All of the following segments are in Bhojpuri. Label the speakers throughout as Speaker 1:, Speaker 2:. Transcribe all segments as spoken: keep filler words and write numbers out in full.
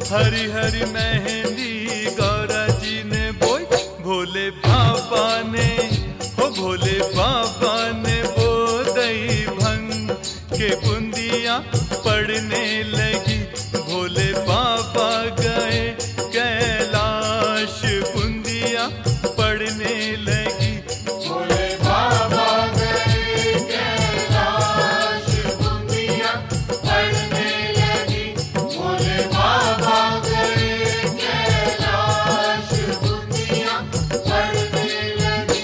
Speaker 1: हरी हरी मेहंदी गौरा जी ने बोई, भोले बाबा ने हो भोले बाबा ने बोदई भंग के बूंदियां पड़ने लगी। भोले बाबा गए कैलाश, बूंदियां पड़ने लगी।
Speaker 2: भोले बाबा गए कैलाश, बूंदियां पड़ने लगी। भोले बाबा गए कैलाश, बूंदियां पड़ने लगी।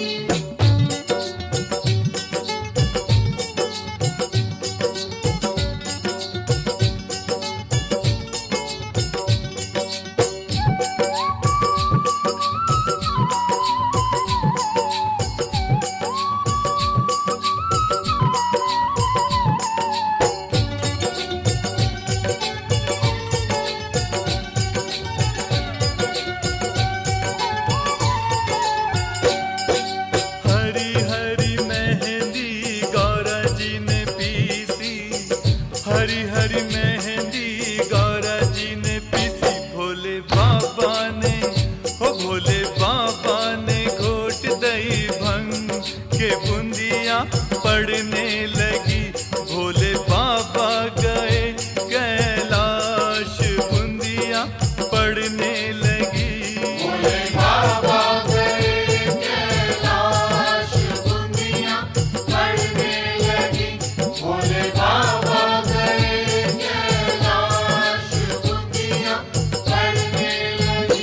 Speaker 1: हरी हरी मेहंदी गौरा जी ने पीसी, हरी हरी मेहंदी गौरा जी ने पीसी। भोले बाबा ने हो भोले बाबा ने घोट दई भंग के बूंदियां पड़ने लगी। भोले बाबा गए कैलाश, बूंदियां पड़ने लगी।
Speaker 2: भोले बाबा गए कैलाश, बूंदियां पड़ने लगी। भोले बाबा गए कैलाश, बूंदियां पड़ने लगी।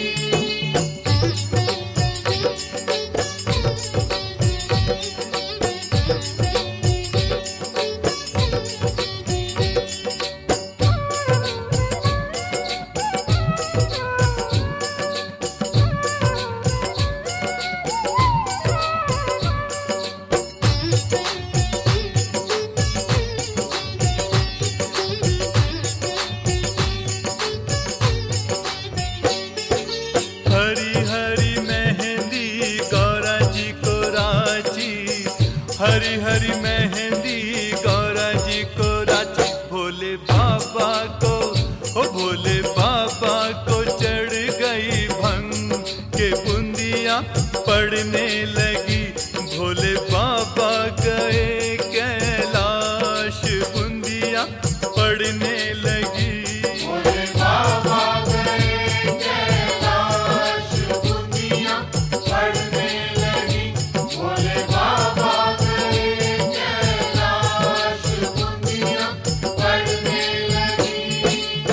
Speaker 1: हरी हरी मेहंदी गौरा जी को राची, हरी हरी मेहंदी गौरा जी को राची। भोले बाबा को हो भोले बाबा को चढ़ गई भंग के बूंदियां पड़ने लगी। भोले बाबा गए कैलाश, बूंदियां पड़ने लगी।
Speaker 2: भोले बाबा गए कैलाश, बूंदियां पड़ने लगी। भोले बाबा गए कैलाश, बूंदियां पड़ने लगी।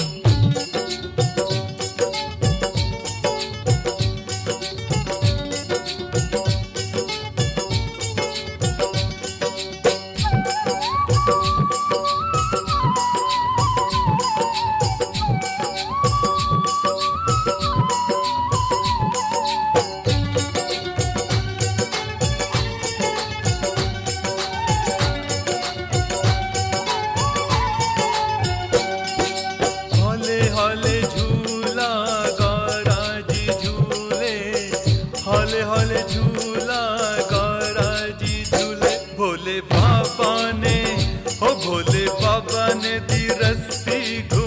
Speaker 1: हौले हौले झूला गौरा जी झूले, हौले हौले झूला गौरा जी झूले। भोले बाबा ने हो भोले बाबा ने दी रस्सी घू